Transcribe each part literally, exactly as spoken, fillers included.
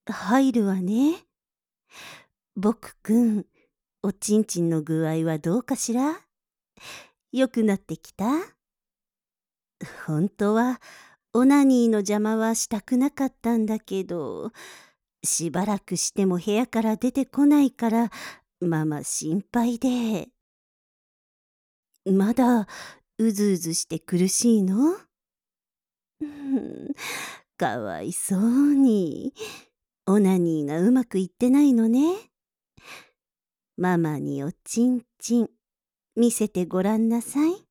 入るわね。僕くん、おちんちんの具合はどうかしら？良くなってきた？本当はオナニーの邪魔はしたくなかったんだけど、しばらくしても部屋から出てこないから、ママ心配で。まだうずうずして苦しいの？うん、かわいそうに。オナニーがうまくいってないのね。ママにおちんちん見せてごらんなさい。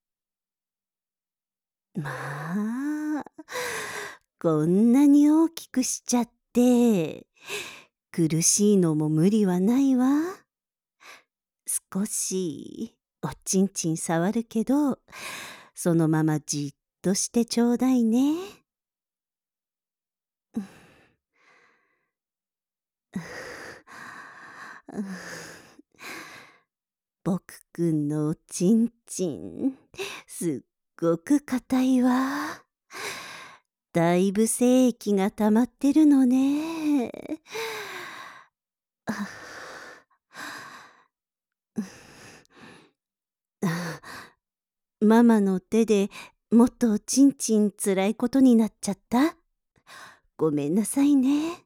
まあ、こんなに大きくしちゃって、苦しいのも無理はないわ。少し、おちんちん触るけど、そのままじっとしてちょうだいね。僕くんのおちんちん、すっごく硬いわ。だいぶ精液が溜まってるのね。ママの手でもっとおちんちんつらいことになっちゃった？ごめんなさいね。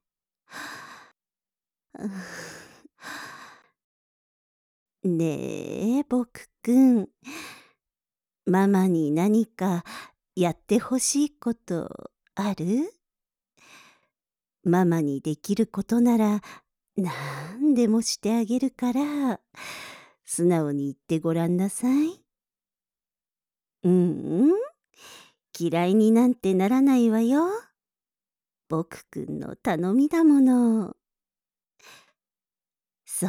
ねえ、僕くん。ママに何かやってほしいことある？ママにできることなら何でもしてあげるから、素直に言ってごらんなさい。うんうん、嫌いになんてならないわよ。僕くんの頼みだもの。そう。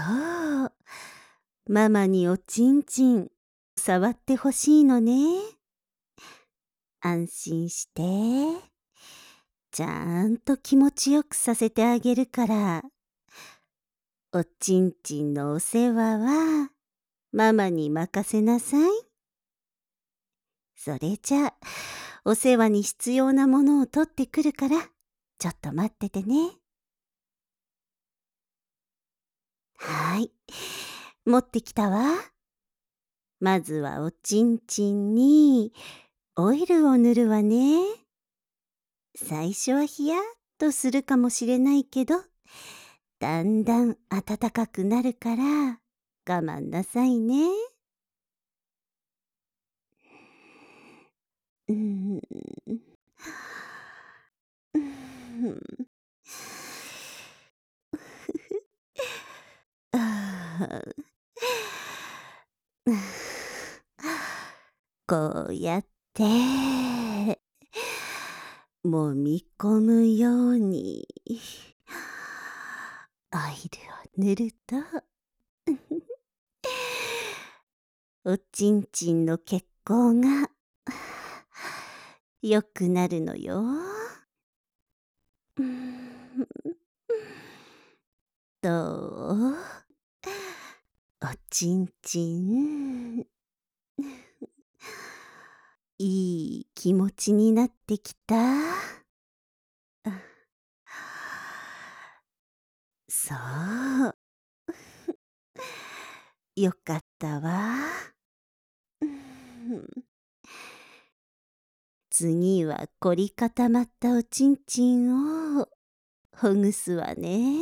ママにおちんちん触ってほしいのね。安心して。ちゃんと気持ちよくさせてあげるから。おちんちんのお世話はママに任せなさい。それじゃあ、お世話に必要なものを取ってくるから、ちょっと待っててね。はい。持ってきたわ。まずはおちんちんにオイルを塗るわね。最初はヒヤッとするかもしれないけど、だんだん暖かくなるから我慢なさいね。うん。うん。あーこうやって揉み込むようにオイルを塗るとおちんちんの血行が良くなるのよ。うんどう？おちんちんいい気持ちになってきた？そう。よかったわ。うん次は凝り固まったおちんちんをほぐすわね。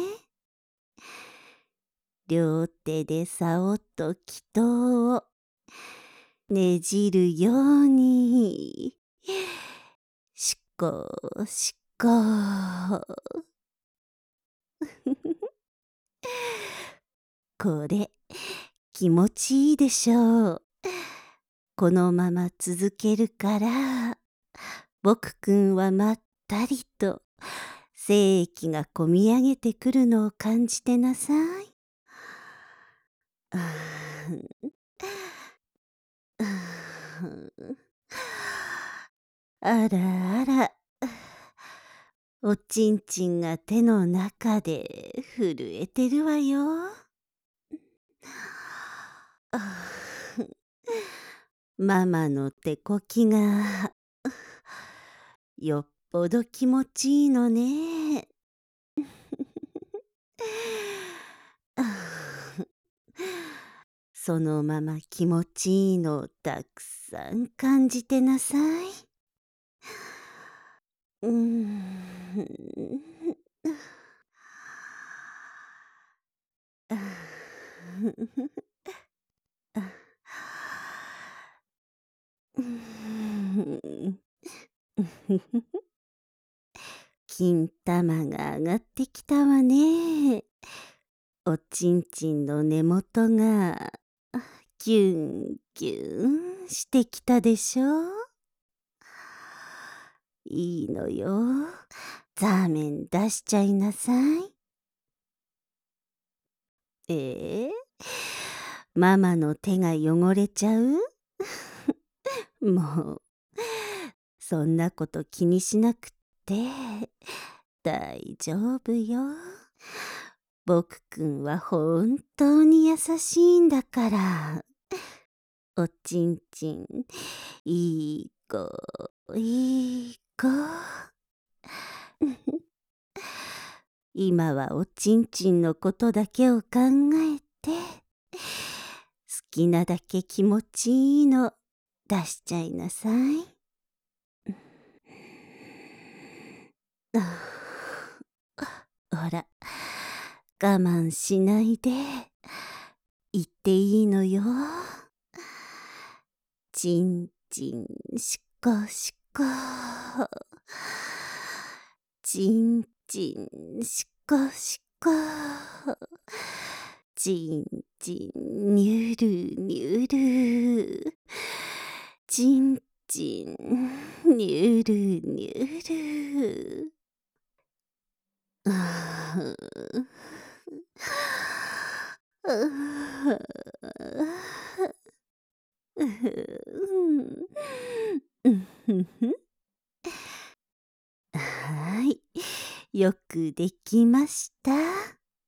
両手でさおと気筒をねじるように、しこしこ。これ、気持ちいいでしょう。このまま続けるから、僕くんはまったりと精液がこみ上げてくるのを感じてなさい。あーあーあらあら、おちんちんが手の中で震えてるわよ。あーママの手こきがよっぽど気持ちいいのね。 そのまま気持ちいいのをたくさん感じてなさい。うーん。金玉が上がってきたわね。おちんちんの根元がキュンキュンしてきたでしょ。いいのよ。ザーメン出しちゃいなさい。ええママの手が汚れちゃうもう、そんなこと気にしなくって大丈夫よ。僕くんは本当に優しいんだから。おちんちん、いい子、いい子。今はおちんちんのことだけを考えて、好きなだけ気持ちいいの出しちゃいなさい。ほら、我慢しないで言っていいのよ。ちんちんしこしこ、ちんちんしこしこ、ちんちんにゅるにゅる、ちんちんにゅるにゅる。はい、よくできました。